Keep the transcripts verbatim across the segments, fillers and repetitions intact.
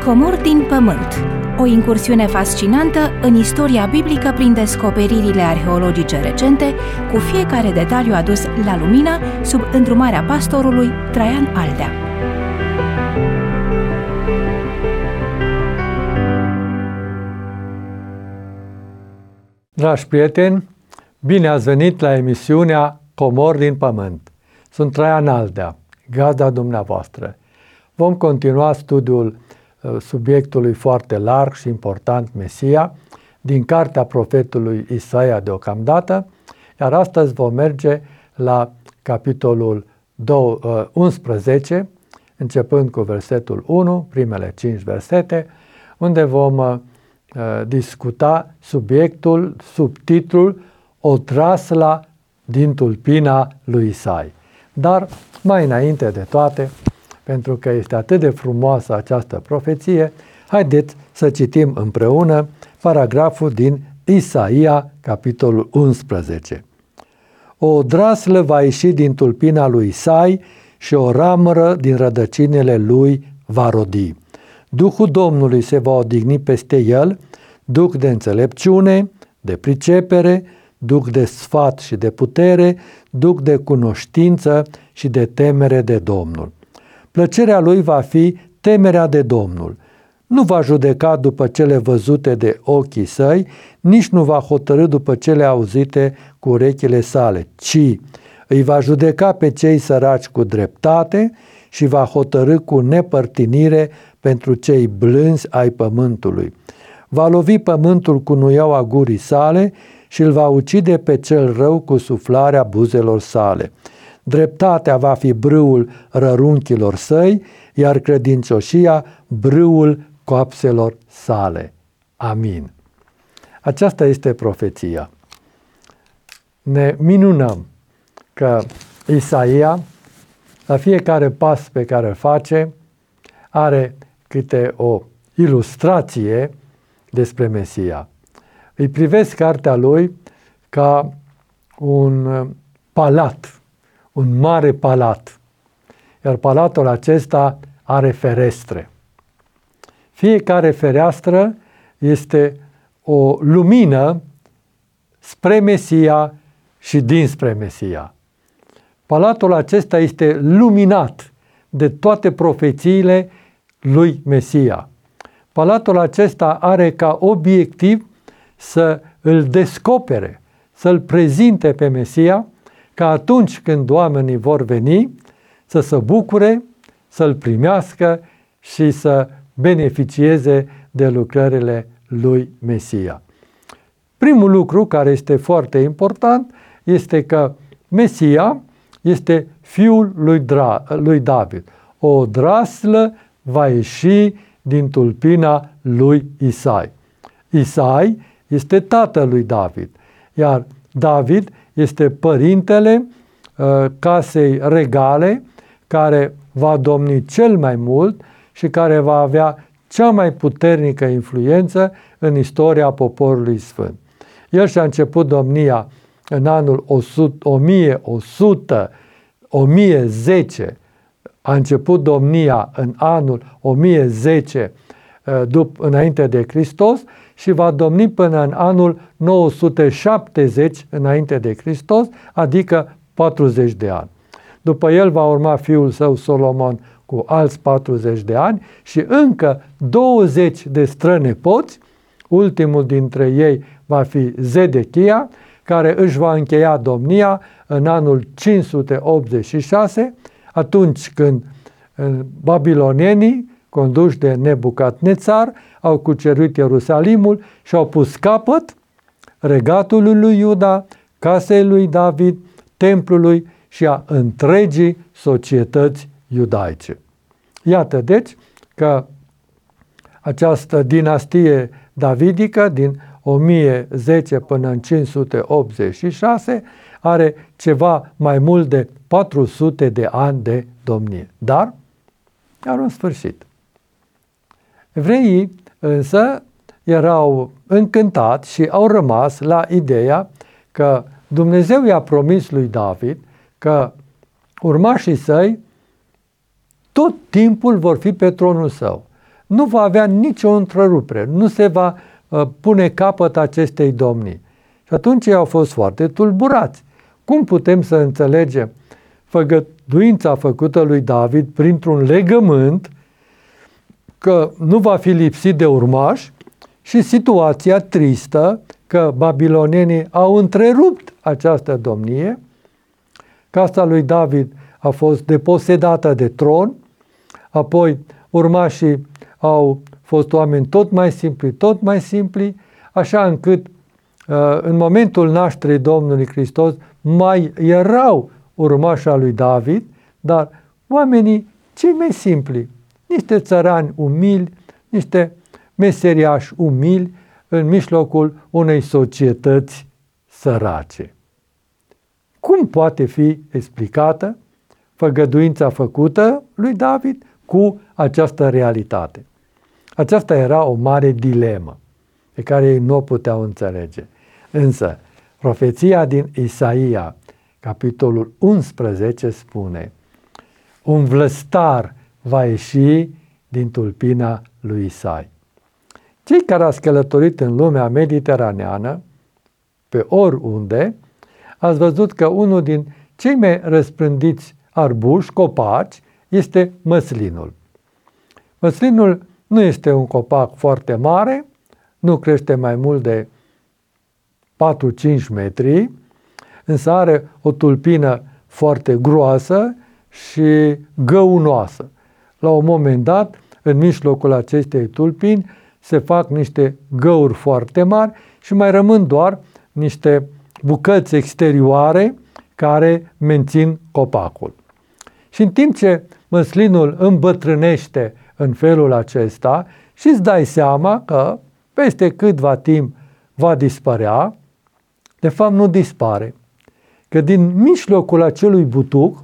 Comori din pământ. O incursiune fascinantă în istoria biblică prin descoperirile arheologice recente, cu fiecare detaliu adus la lumină sub îndrumarea pastorului Traian Aldea. Dragi prieteni, bine ați venit la emisiunea Comori din pământ. Sunt Traian Aldea, gazda dumneavoastră. Vom continua studiul subiectului foarte larg și important, Mesia, din cartea profetului Isaia deocamdată, iar astăzi vom merge la capitolul unsprezece, începând cu versetul unu, primele cinci versete, unde vom uh, discuta subiectul, subtitlul Odrasla din tulpina lui Isai. Dar, mai înainte de toate, pentru că este atât de frumoasă această profeție, haideți să citim împreună paragraful din Isaia, capitolul unsprezece. O odraslă va ieși din tulpina lui Isai și o ramură din rădăcinile lui va rodi. Duhul Domnului se va odihni peste el, duh de înțelepciune, de pricepere, duh de sfat și de putere, duh de cunoștință și de temere de Domnul. Plăcerea lui va fi temerea de Domnul. Nu va judeca după cele văzute de ochii săi, nici nu va hotărî după cele auzite cu urechile sale, ci îi va judeca pe cei săraci cu dreptate și va hotărî cu nepărtinire pentru cei blânzi ai pământului. Va lovi pământul cu nuiaua gurii sale și îl va ucide pe cel rău cu suflarea buzelor sale. Dreptatea va fi brâul rărunchilor săi, iar credincioșia brâul coapselor sale. Amin. Aceasta este profeția. Ne minunăm că Isaia, la fiecare pas pe care îl face, are câte o ilustrație despre Mesia. Îi privesc cartea lui ca un palat, un mare palat, iar palatul acesta are ferestre. Fiecare fereastră este o lumină spre Mesia și dinspre Mesia. Palatul acesta este luminat de toate profețiile lui Mesia. Palatul acesta are ca obiectiv să îl descopere, să-l prezinte pe Mesia, ca atunci când oamenii vor veni să se bucure, să-l primească și să beneficieze de lucrările lui Mesia. Primul lucru care este foarte important este că Mesia este fiul lui, Dra- lui David. O odraslă va ieși din tulpina lui Isai. Isai este tatăl lui David, iar David este părintele uh, casei regale care va domni cel mai mult și care va avea cea mai puternică influență în istoria poporului sfânt. El și-a început domnia în anul o mie o sută, o mie zece, a început domnia în anul o mie zece după, înainte de Hristos și va domni până în anul nouă sute șaptezeci înainte de Hristos, adică patruzeci de ani. După el va urma fiul său Solomon cu alți patruzeci de ani și încă douăzeci de strănepoți, ultimul dintre ei va fi Zedechia, care își va încheia domnia în anul cinci sute optzeci și șase, atunci când babilonienii, conduși de Nebucadnețar, au cucerit Ierusalimul și au pus capăt regatului lui Iuda, casei lui David, templului și a întregii societăți iudaice. Iată deci că această dinastie davidică din o mie zece până în cinci sute optzeci și șase are ceva mai mult de patru sute de ani de domnie. Dar are un sfârșit. Evreii însă erau încântați și au rămas la ideea că Dumnezeu i-a promis lui David că urmașii săi tot timpul vor fi pe tronul său. nu va avea nicio întrerupere, nu se va uh, pune capăt acestei domnii. Și atunci ei au fost foarte tulburați. Cum putem să înțelegem făgăduința făcută lui David printr-un legământ că nu va fi lipsit de urmași și situația tristă că babilonienii au întrerupt această domnie, casa lui David a fost deposedată de tron, apoi urmașii au fost oameni tot mai simpli, tot mai simpli, așa încât în momentul nașterii Domnului Hristos mai erau urmașii lui David, dar oamenii cei mai simpli, niște țărani umili, niște meseriași umili în mijlocul unei societăți sărace. Cum poate fi explicată făgăduința făcută lui David cu această realitate? Aceasta era o mare dilemă pe care ei nu o puteau înțelege. Însă, profeția din Isaia, capitolul unsprezece, spune: un vlăstar va ieși din tulpina lui Isai. Cei care au călătorit în lumea mediteraneană, pe oriunde, ați văzut că unul din cei mai răspândiți arbuși, copaci, este măslinul. Măslinul nu este un copac foarte mare, nu crește mai mult de patru-cinci metri, însă are o tulpină foarte groasă și găunoasă. La un moment dat, în mijlocul acestei tulpini, se fac niște găuri foarte mari și mai rămân doar niște bucăți exterioare care mențin copacul. Și în timp ce măslinul îmbătrânește în felul acesta și îți dai seama că peste câtva timp va dispărea, de fapt nu dispare, că din mijlocul acelui butuc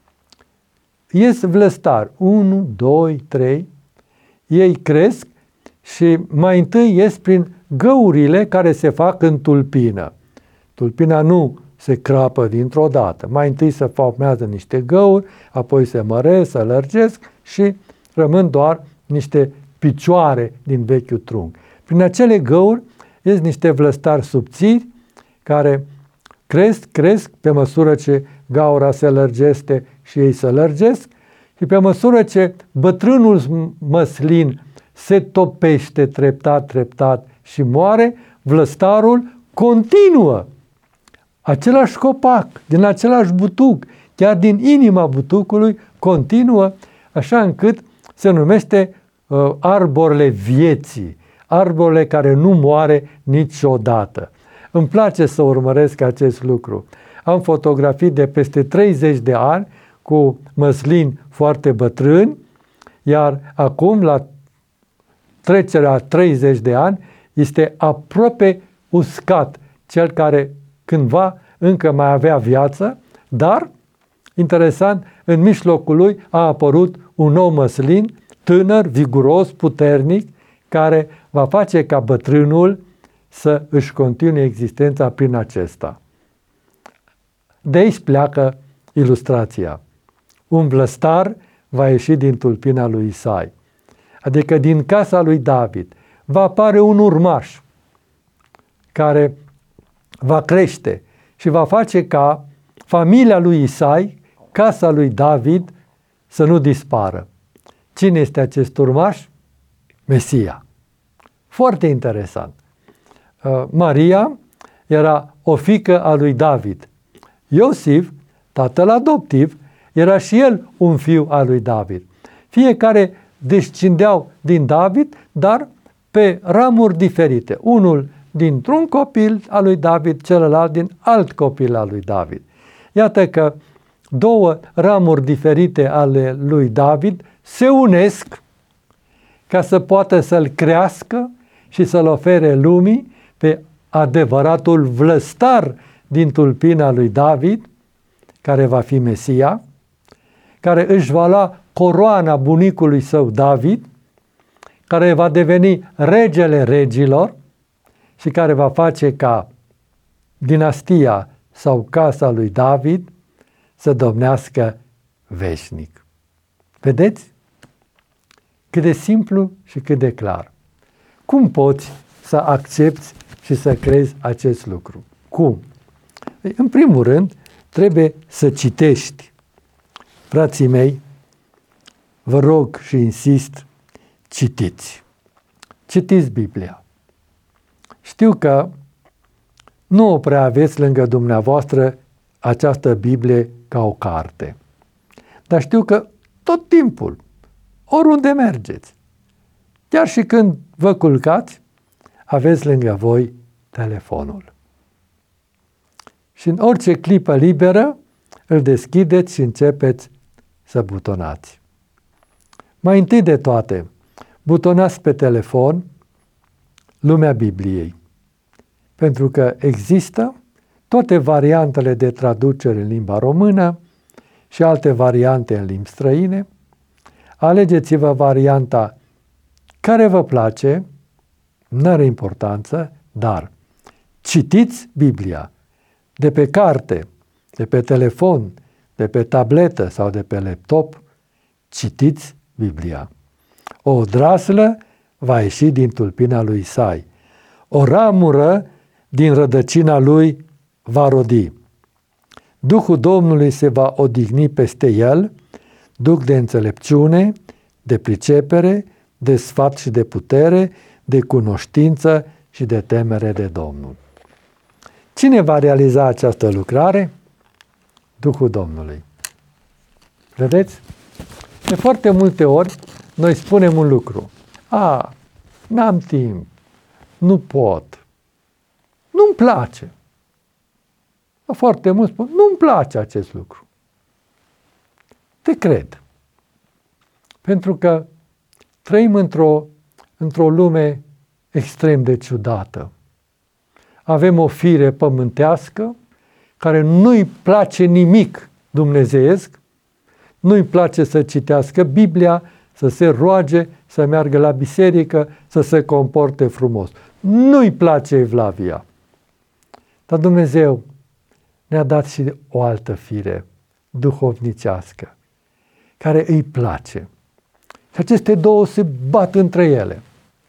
ies vlăstar, unu, doi, trei, ei cresc și mai întâi ies prin găurile care se fac în tulpină. Tulpina nu se crapă dintr-o dată, mai întâi se formează niște găuri, apoi se măresc, se lărgesc și rămân doar niște picioare din vechiul trunchi. Prin acele găuri ies niște vlăstari subțiri care cresc, cresc pe măsură ce gaura se lărgește și ei se lărgesc și pe măsură ce bătrânul măslin se topește treptat, treptat și moare, vlăstarul continuă. Același copac, din același butuc, chiar din inima butucului, continuă, așa încât se numește uh, arborele vieții, arborele care nu moare niciodată. Îmi place să urmăresc acest lucru. Am fotografii de peste treizeci de ani cu măslini foarte bătrâni, iar acum, la trecerea treizeci de ani, este aproape uscat cel care cândva încă mai avea viață, dar, interesant, în mijlocul lui a apărut un nou măslin, tânăr, viguros, puternic, care va face ca bătrânul să își continue existența prin acesta. De aici pleacă ilustrația. Un vlăstar va ieși din tulpina lui Isai, adică din casa lui David. Va apare un urmaș care va crește și va face ca familia lui Isai, casa lui David, să nu dispară. Cine este acest urmaș? Mesia. Foarte interesant. Maria era o fiică a lui David. Iosif, tatăl adoptiv, era și el un fiu al lui David. Fiecare descindeau din David, dar pe ramuri diferite. Unul dintr-un copil al lui David, celălalt din alt copil al lui David. Iată că două ramuri diferite ale lui David se unesc ca să poată să-l crească și să-l ofere lumii pe adevăratul vlăstar din tulpina lui David, care va fi Mesia, care își va lua coroana bunicului său David, care va deveni regele regilor și care va face ca dinastia sau casa lui David să domnească veșnic. Vedeți? Cât de simplu și cât de clar. Cum poți să accepti și să crezi acest lucru? Cum? În primul rând, trebuie să citești. Frații mei, vă rog și insist, citiți. Citiți Biblia. Știu că nu o prea aveți lângă dumneavoastră această Biblie ca o carte. Dar știu că tot timpul, oriunde mergeți, chiar și când vă culcați, aveți lângă voi telefonul. Și în orice clipă liberă, îl deschideți și începeți să butonați. Mai întâi de toate, butonați pe telefon Lumea Bibliei. Pentru că există toate variantele de traducere în limba română și alte variante în limbi străine. Alegeți-vă varianta care vă place, nu are importanță, dar citiți Biblia de pe carte, de pe telefon, de pe tabletă sau de pe laptop, citiți Biblia. O draslă va ieși din tulpina lui Isai. O ramură din rădăcina lui va rodi. Duhul Domnului se va odihni peste el, duh de înțelepciune, de pricepere, de sfat și de putere, de cunoștință și de temere de Domnul. Cine va realiza această lucrare? Duhul Domnului. Vedeți? De foarte multe ori noi spunem un lucru. A, n-am timp, nu pot, nu-mi place. Foarte mult spun, nu-mi place acest lucru. Te cred. Pentru că trăim într-o, într-o lume extrem de ciudată. Avem o fire pământească care nu-i place nimic dumnezeiesc, nu-i place să citească Biblia, să se roage, să meargă la biserică, să se comporte frumos. Nu-i place evlavia. Dar Dumnezeu ne-a dat și o altă fire duhovnicească, care îi place. Și aceste două se bat între ele.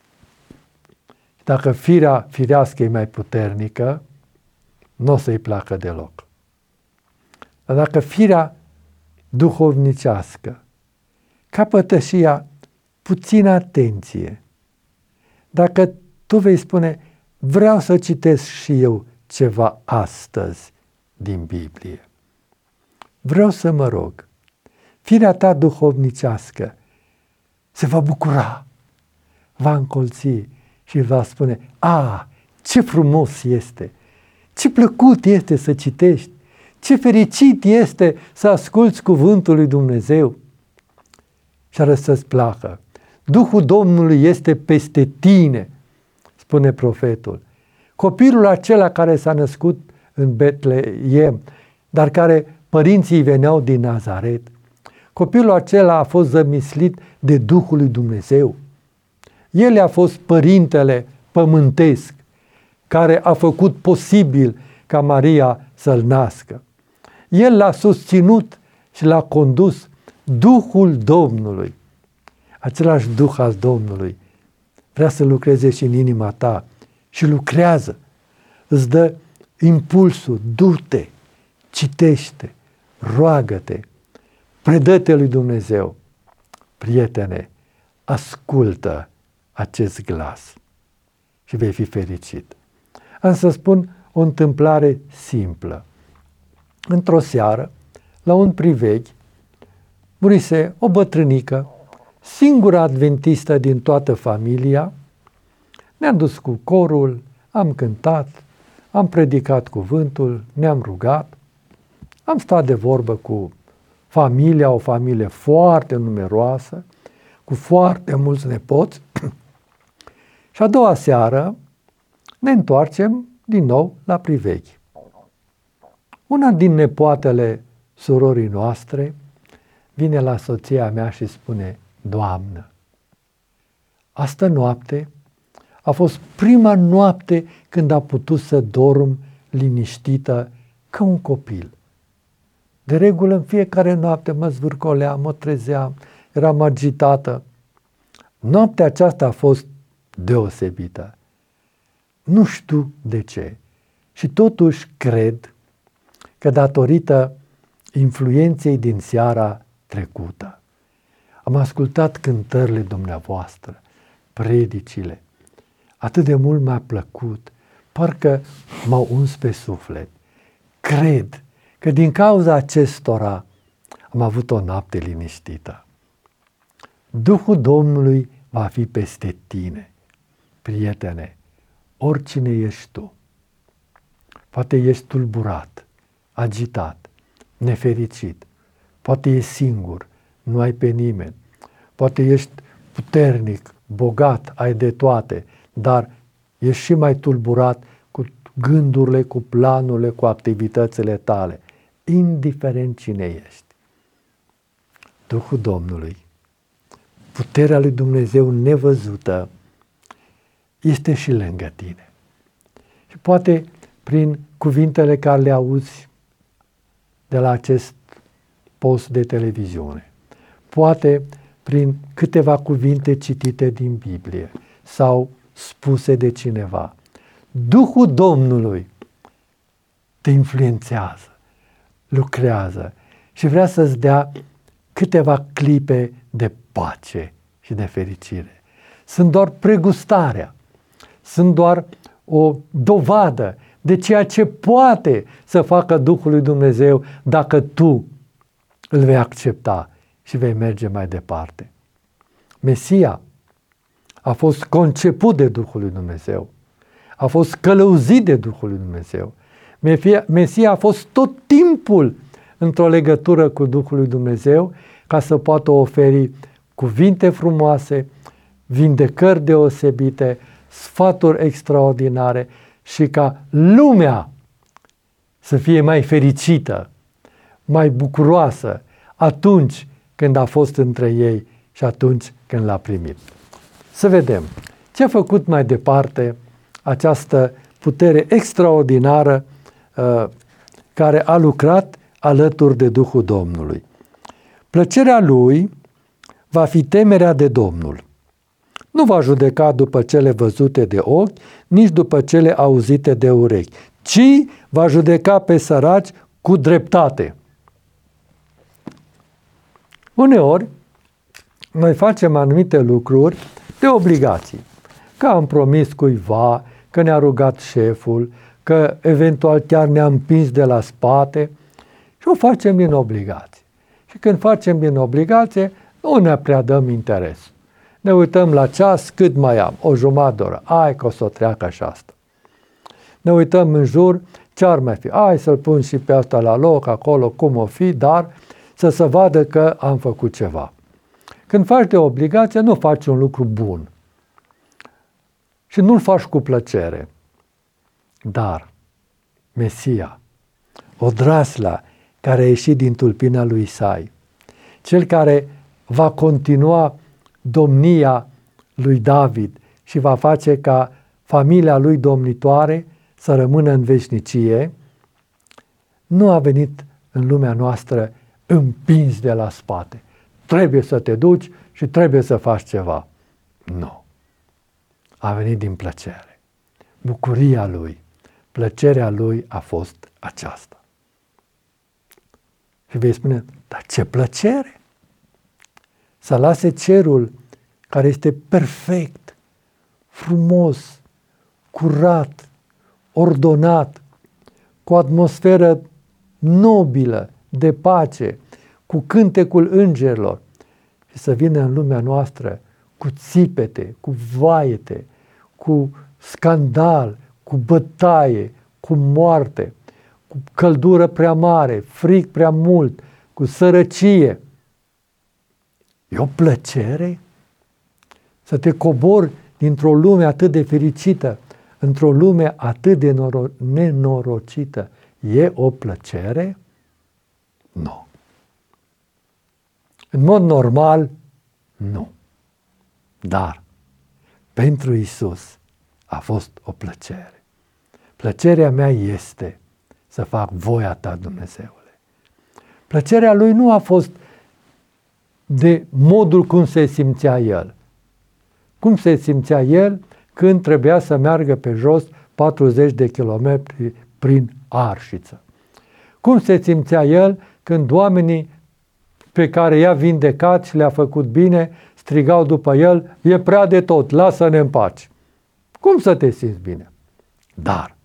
Dacă firea firească e mai puternică, nu o să-i placă deloc. Dar dacă firea duhovnicească capătă și ea puțină atenție, dacă tu vei spune, vreau să citesc și eu ceva astăzi din Biblie, vreau să mă rog, firea ta duhovnicească se va bucura, va încolți și va spune, a, ce frumos este, ce plăcut este să citești, ce fericit este să asculți cuvântul lui Dumnezeu. Și arăt să-ți placă. Duhul Domnului este peste tine, spune profetul. Copilul acela care s-a născut în Betleem, dar care părinții veneau din Nazaret, copilul acela a fost zămislit de Duhul lui Dumnezeu. El a fost părintele pământesc care a făcut posibil ca Maria să-l nască. El l-a susținut și l-a condus. Duhul Domnului, același Duh al Domnului, vrea să lucreze și în inima ta și lucrează. Îți dă impulsul, du-te, citește, roagă-te, predă-te lui Dumnezeu. Prietene, ascultă acest glas și vei fi fericit. Am să spun o întâmplare simplă. Într-o seară, la un priveghi, murise o bătrânică, singura adventistă din toată familia. Ne-am dus cu corul, am cântat, am predicat cuvântul, ne-am rugat, am stat de vorbă cu familia, o familie foarte numeroasă, cu foarte mulți nepoți. Și a doua seară ne întoarcem din nou la priveghi. Una din nepoatele surorii noastre vine la soția mea și spune, Doamnă, astă noapte a fost prima noapte când a putut să dorm liniștită ca un copil. De regulă în fiecare noapte mă zvârcoleam, mă trezeam, eram agitată. Noaptea aceasta a fost deosebită. Nu știu de ce. Și totuși cred că datorită influenței din seara trecută. Am ascultat cântările dumneavoastră, predicile. Atât de mult mi-a plăcut, parcă m-au uns pe suflet. Cred că din cauza acestora am avut o noapte liniștită. Duhul Domnului va fi peste tine, prietene, oricine ești tu. Poate ești tulburat, agitat, nefericit, poate ești singur, nu ai pe nimeni, poate ești puternic, bogat, ai de toate, dar ești și mai tulburat cu gândurile, cu planurile, cu activitățile tale, indiferent cine ești. Duhul Domnului, puterea lui Dumnezeu nevăzută, este și lângă tine. Și poate prin cuvintele care le auzi de la acest post de televiziune, poate prin câteva cuvinte citite din Biblie sau spuse de cineva, Duhul Domnului te influențează, lucrează și vrea să-ți dea câteva clipe de pace și de fericire. Sunt doar pregustarea, sunt doar o dovadă de ceea ce poate să facă Duhul lui Dumnezeu dacă tu îl vei accepta și vei merge mai departe. Mesia a fost conceput de Duhul lui Dumnezeu, a fost călăuzit de Duhul lui Dumnezeu. Mesia a fost tot timpul într-o legătură cu Duhul lui Dumnezeu ca să poată oferi cuvinte frumoase, vindecări deosebite, sfaturi extraordinare și ca lumea să fie mai fericită, mai bucuroasă atunci când a fost între ei și atunci când l-a primit. Să vedem ce a făcut mai departe această putere extraordinară uh, care a lucrat alături de Duhul Domnului. Plăcerea lui va fi temerea de Domnul. Nu va judeca după cele văzute de ochi, nici după cele auzite de urechi, ci va judeca pe săraci cu dreptate. Uneori, noi facem anumite lucruri de obligații, că am promis cuiva, că ne-a rugat șeful, că eventual chiar ne-a împins de la spate și o facem din obligație. Și când facem din obligație, nu ne prea dăm interes. Ne uităm la ceas, cât mai am, o jumătate de oră, ai că o să o treacă și asta. Ne uităm în jur, ce ar mai fi, ai să-l pun și pe asta la loc, acolo, cum o fi, dar să se vadă că am făcut ceva. Când faci de obligație, nu faci un lucru bun. Și nu-l faci cu plăcere. Dar Mesia, odrasla care a ieșit din tulpina lui Isai, cel care va continua domnia lui David și va face ca familia lui domnitoare să rămână în veșnicie, nu a venit în lumea noastră împins de la spate. Trebuie să te duci și trebuie să faci ceva. Nu. A venit din plăcere. Bucuria lui, plăcerea lui a fost aceasta. Și vei spune, dar ce plăcere! Să lase cerul care este perfect, frumos, curat, ordonat, cu atmosferă nobilă, de pace, cu cântecul îngerilor și să vină în lumea noastră cu țipete, cu vaete, cu scandal, cu bătaie, cu moarte, cu căldură prea mare, frig prea mult, cu sărăcie. E o plăcere să te cobori dintr-o lume atât de fericită într-o lume atât de noro- nenorocită. E o plăcere? Nu. În mod normal, nu. Dar pentru Iisus a fost o plăcere. Plăcerea mea este să fac voia ta, Dumnezeule. Plăcerea lui nu a fost de modul cum se simțea el, cum se simțea el când trebuia să meargă pe jos patruzeci de kilometri prin arșiță. Cum se simțea el când oamenii pe care i-a vindecat și le-a făcut bine strigau după el: e prea de tot, lasă-ne în pace. Cum să te simți bine? Dar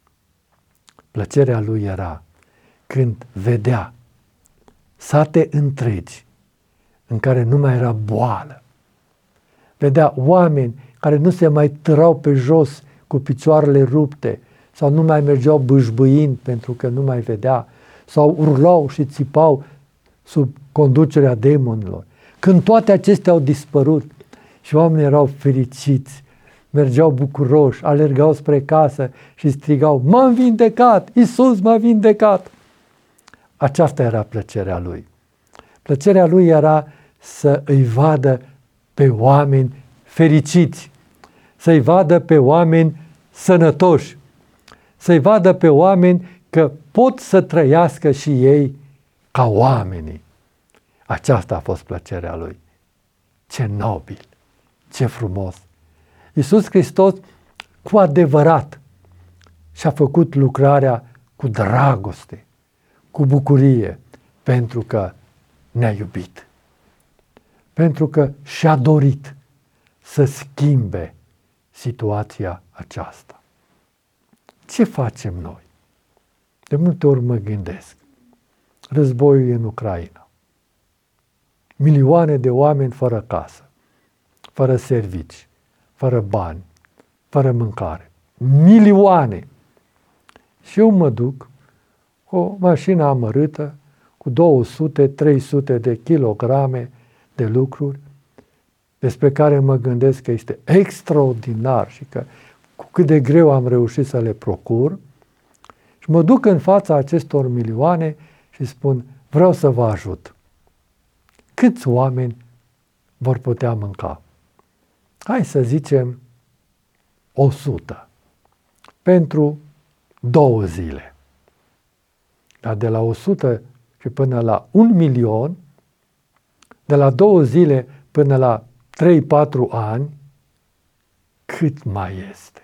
plăcerea lui era când vedea sate întregi în care nu mai era boală. Vedea oameni care nu se mai târau pe jos cu picioarele rupte sau nu mai mergeau bâșbâind pentru că nu mai vedea sau urlau și țipau sub conducerea demonilor. Când toate acestea au dispărut și oamenii erau fericiți, mergeau bucuroși, alergau spre casă și strigau: m-am vindecat, Iisus m-a vindecat. Aceasta era plăcerea lui. Plăcerea lui era să îi vadă pe oameni fericiți, să-i vadă pe oameni sănătoși, să-i vadă pe oameni că pot să trăiască și ei ca oamenii. Aceasta a fost plăcerea lui. Ce nobil, ce frumos! Iisus Hristos cu adevărat și-a făcut lucrarea cu dragoste, cu bucurie, pentru că ne-a iubit, pentru că și-a dorit să schimbe situația aceasta. Ce facem noi? De multe ori mă gândesc. Războiul în Ucraina. Milioane de oameni fără casă, fără servici, fără bani, fără mâncare. Milioane! Și eu mă duc cu o mașină amărâtă, cu două sute trei sute de kilograme de lucruri, despre care mă gândesc că este extraordinar și că cu cât de greu am reușit să le procur, și mă duc în fața acestor milioane și spun: vreau să vă ajut. Câți oameni vor putea mânca? Hai să zicem o sută pentru două zile. Dar de la o sută și până la un milion, de la două zile până la trei patru ani, cât mai este?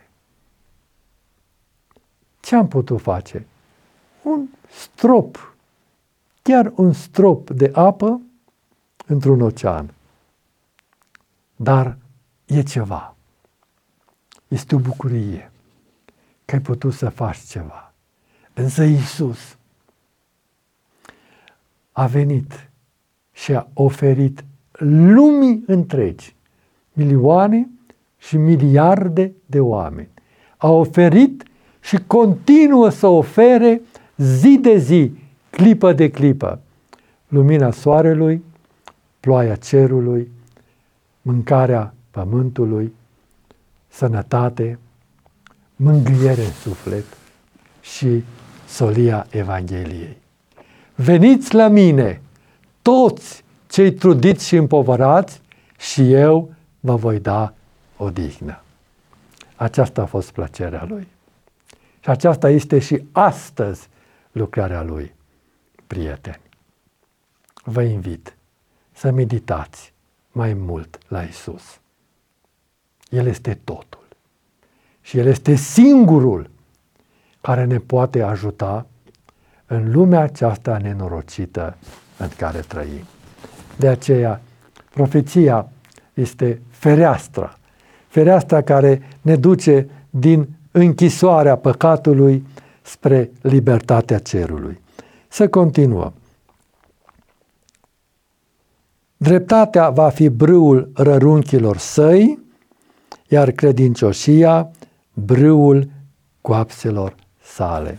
Ce am putut face? Un strop, chiar un strop de apă într-un ocean. Dar e ceva. Este o bucurie că ai putut să faci ceva. Însă Iisus a venit și a oferit lumii întregi, milioane și miliarde de oameni. A oferit și continuă să ofere zi de zi, clipă de clipă, lumina soarelui, ploaia cerului, mâncarea pământului, sănătate, mângâiere în suflet și solia Evangheliei. Veniți la mine, toți cei trudiți și împovărați, și eu vă voi da odihnă. Aceasta a fost plăcerea lui. Și aceasta este și astăzi lucrarea lui. Prieteni, vă invit să meditați mai mult la Iisus. El este totul. Și El este singurul care ne poate ajuta în lumea aceasta nenorocită în care trăim. De aceea, profeția este fereastra, fereastra care ne duce din închisoarea păcatului spre libertatea cerului. Să continuăm. Dreptatea va fi brâul rărunchilor săi, iar credincioșia brâul coapselor sale.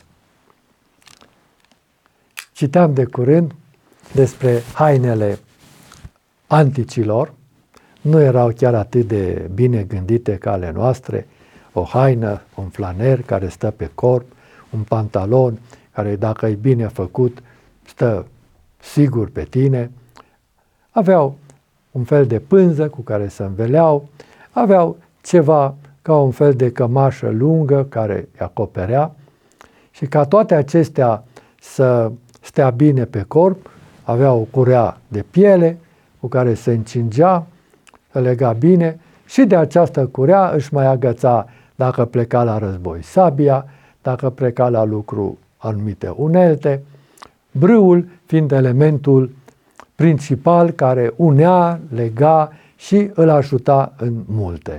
Citeam de curând despre hainele anticilor, nu erau chiar atât de bine gândite ca ale noastre, o haină, un flaner care stă pe corp, un pantalon care, dacă e bine făcut, stă sigur pe tine. Aveau un fel de pânză cu care se înveleau, aveau ceva ca un fel de cămașă lungă care îi acoperea, și ca toate acestea să stea bine pe corp, avea o curea de piele cu care se încingea, se lega bine Și de această curea își mai agăța, dacă pleca la război, sabia, dacă pleca la lucru, anumite unelte, brâul fiind elementul principal care unea, lega și îl ajuta în multe.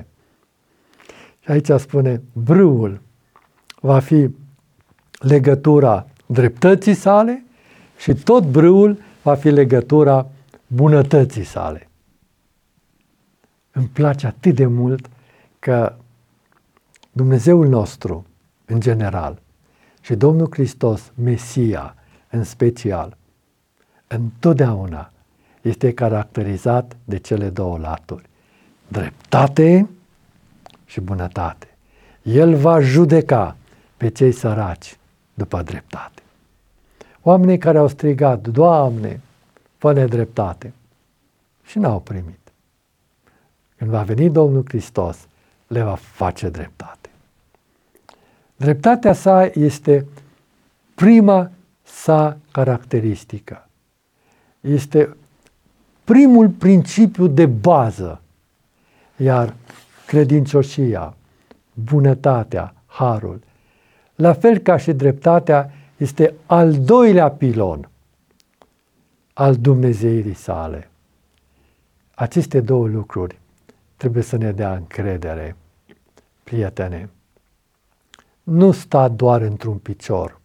Și aici spune, brâul va fi legătura dreptății sale și tot brâul va fi legătura bunătății sale. Îmi place atât de mult că Dumnezeul nostru, în general, și Domnul Hristos, Mesia, în special, întotdeauna este caracterizat de cele două laturi, dreptate și bunătate. El va judeca pe cei săraci după dreptate. Oamenii care au strigat, Doamne, fă-ne dreptate, și n-au primit. Când va veni Domnul Hristos, le va face dreptate. Dreptatea sa este prima sa caracteristică. Este primul principiu de bază, iar credincioșia, bunătatea, harul, la fel ca și dreptatea, este al doilea pilon al dumnezeirii sale. Aceste două lucruri trebuie să ne dea încredere, prietene. Nu sta doar într-un picior,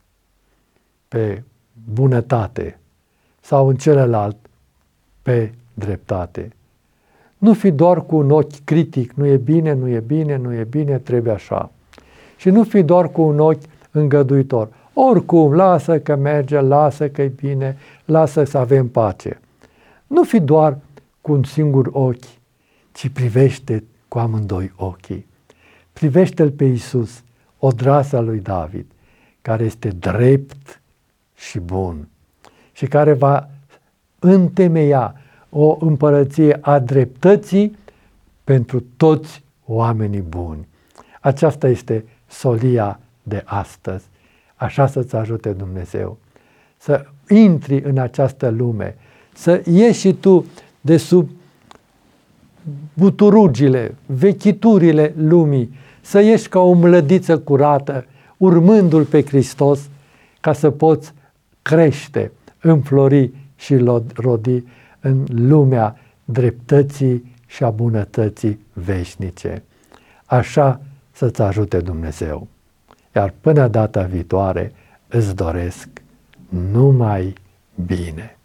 pe bunătate, sau în celălalt, pe dreptate. Nu fi doar cu un ochi critic, nu e bine, nu e bine, nu e bine, trebuie așa. Și nu fi doar cu un ochi îngăduitor. Oricum, lasă că merge, lasă că e bine, lasă să avem pace. Nu fi doar cu un singur ochi, ci privește cu amândoi ochii. Privește-L pe Iisus, odrasa lui David, care este drept și bun și care va întemeia o împărăție a dreptății pentru toți oamenii buni. Aceasta este solia de astăzi. Așa să-ți ajute Dumnezeu. Să intri în această lume, să ieși și tu de sub buturugile, vechiturile lumii, să ieși ca o mlădiță curată, urmându-L pe Hristos, ca să poți crește, înflori și rodi în lumea dreptății și a bunătății veșnice. Așa să-ți ajute Dumnezeu. Iar până data viitoare îți doresc numai bine.